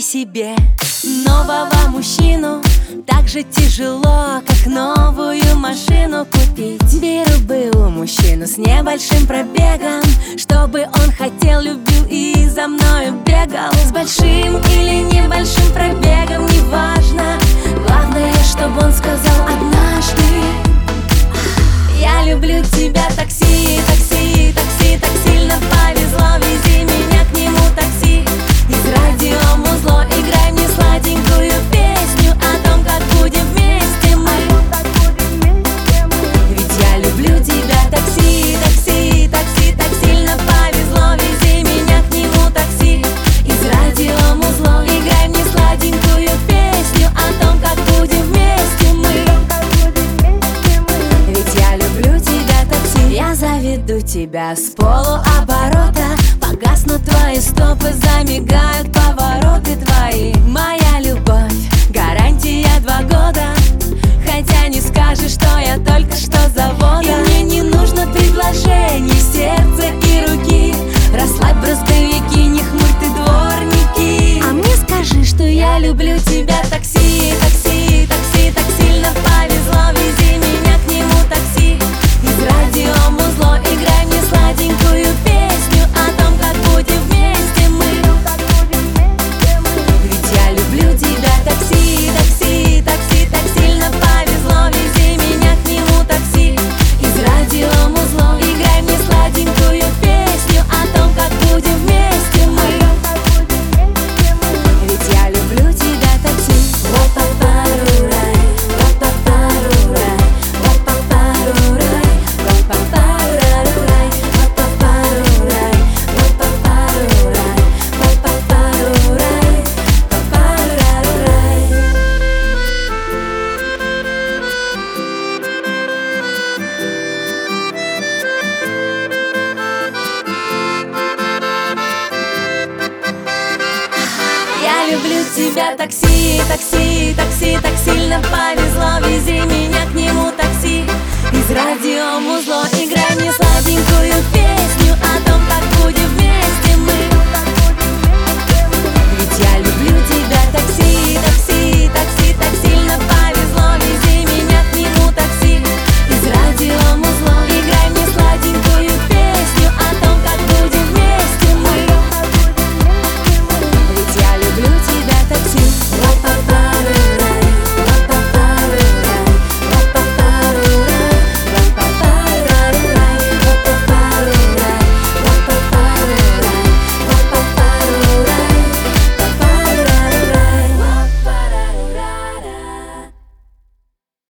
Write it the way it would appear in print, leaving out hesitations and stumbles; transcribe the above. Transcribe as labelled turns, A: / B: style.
A: себе нового мужчину так же тяжело, как новую машину купить. Беру бы у мужчину с небольшим пробегом, чтобы он хотел, любил и за мною бегал. С большим или небольшим пробегом, неважно. Главное, чтобы он сказал однажды: я люблю тебя, такси, такси, такси. Так сильно повезло, вези меня к нему, такси. Из радиомузло играй мне сладенькую песню о том, как будем вместе мы. Ведь я люблю тебя, такси, такси, такси. Так сильно повезло, вези меня к нему, такси. Из радиомузло играй мне сладенькую песню о том, как будем вместе мы. Ведь я люблю тебя, такси. Я заведу тебя с полуоборота, погаснут твои стопы, замигают повороты твои. Моя любовь, гарантия 2 года, хотя не скажешь, что я только что с завода. И мне не нужно предложений сердца и руки. Расслабь бразговики, не хмурь ты дворники. А мне скажи, что я люблю тебя, такси, такси, такси. Так сильно повезло, вези меня к нему, такси. Из радиомузло играй мне сладенькую песню о том, как будем вместе мы. Ведь я люблю тебя, такси, такси, такси. Так сильно повезло, вези меня к нему, такси. Из радиомузло играй мне сладенькую песню о том, как будем вместе мы. Ведь я люблю тебя, такси. Ла-па-па-ру-рай, ла-па-па-ру-рай, ла-па-па-ру-рай, ла-па-па-ру-рай, ла-па-па-ру-рай, ла-па-па-ру-рай, ла-па-па-ру-рай, ла-па-па-ру-рай. Я люблю тебя, такси, такси, такси. Так сильно повезло, вези меня к нему, такси.